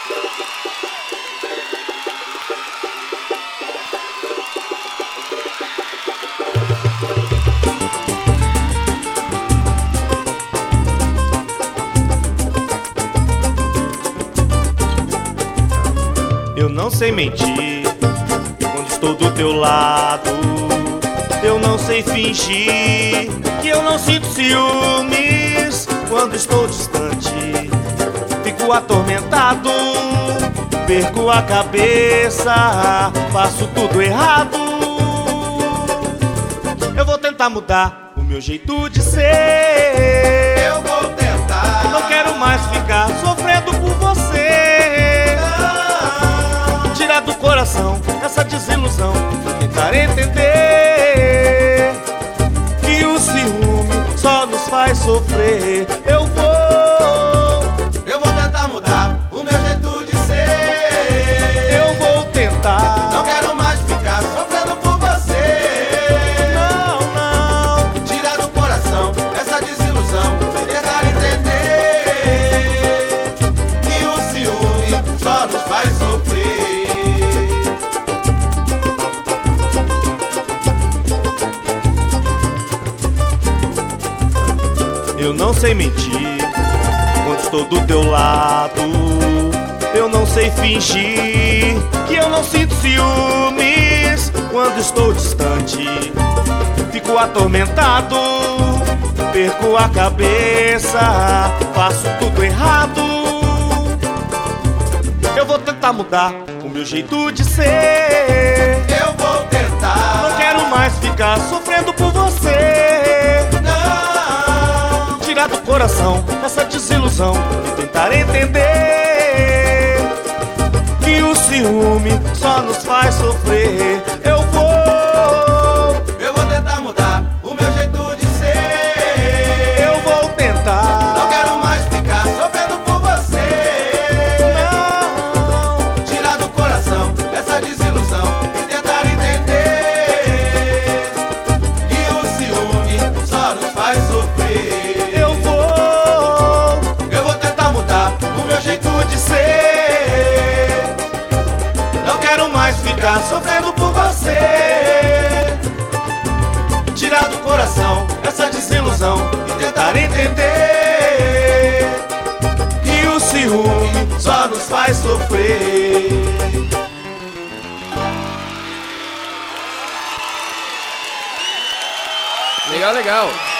Eu não sei mentir quando estou do teu lado. Eu não sei fingir que eu não sinto ciúmes quando estou distante. Fico atormentado, perco a cabeça, faço tudo errado. Eu vou tentar mudar o meu jeito de ser. Eu vou tentar. Não quero mais ficar sofrendo por você. Tirar do coração essa desilusão, tentar entender que o ciúme só nos faz sofrer. Eu vou tentar mudar o meu jeito de ser. Eu vou tentar. Não quero mais ficar sofrendo por você. Não, não. Tirar do coração essa desilusão e tentar entender que o ciúme só nos faz sofrer. Eu não sei mentir quando estou do teu lado. Eu não sei fingir que eu não sinto ciúmes quando estou distante. Fico atormentado, perco a cabeça, faço tudo errado. Eu vou tentar mudar o meu jeito de ser. Eu vou tentar. Não quero mais ficar sofrendo por você. Tirar do coração essa desilusão e tentar entender que o ciúme só nos faz sofrer. Eu vou tentar mudar o meu jeito de ser. Eu vou tentar. Não quero mais ficar sofrendo por você. Não. Tirar do coração essa desilusão e tentar entender que o ciúme só nos faz sofrer. Eu vou tentar mudar o meu jeito de ser. Não quero mais ficar sofrendo por você. Tirar do coração essa desilusão e tentar entender que o ciúme só nos faz sofrer. Legal, legal.